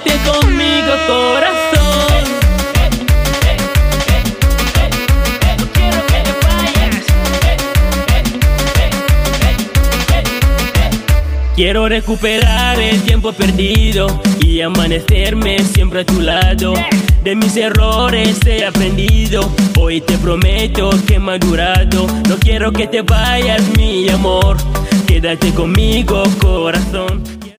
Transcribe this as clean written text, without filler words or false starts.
Quédate conmigo, corazón. No quiero que te vayas. Quiero recuperar el tiempo perdido y amanecerme siempre a tu lado. De mis errores he aprendido, hoy te prometo que he madurado. No quiero que te vayas, mi amor, quédate conmigo, corazón.